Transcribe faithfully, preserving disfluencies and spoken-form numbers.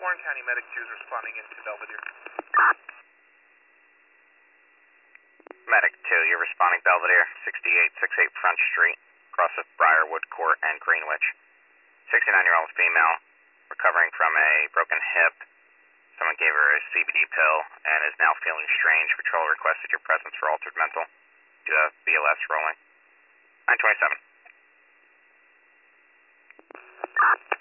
Warren County Medic two is responding into Belvedere. Medic two, you're responding Belvedere, sixty-eight sixty-eight Front Street, across with Briarwood Court and Greenwich. sixty-nine-year-old female, recovering from a broken hip. Someone gave her a C B D pill and is now feeling strange. Patrol requested your presence for altered mental. Do have B L S rolling. nine twenty-seven.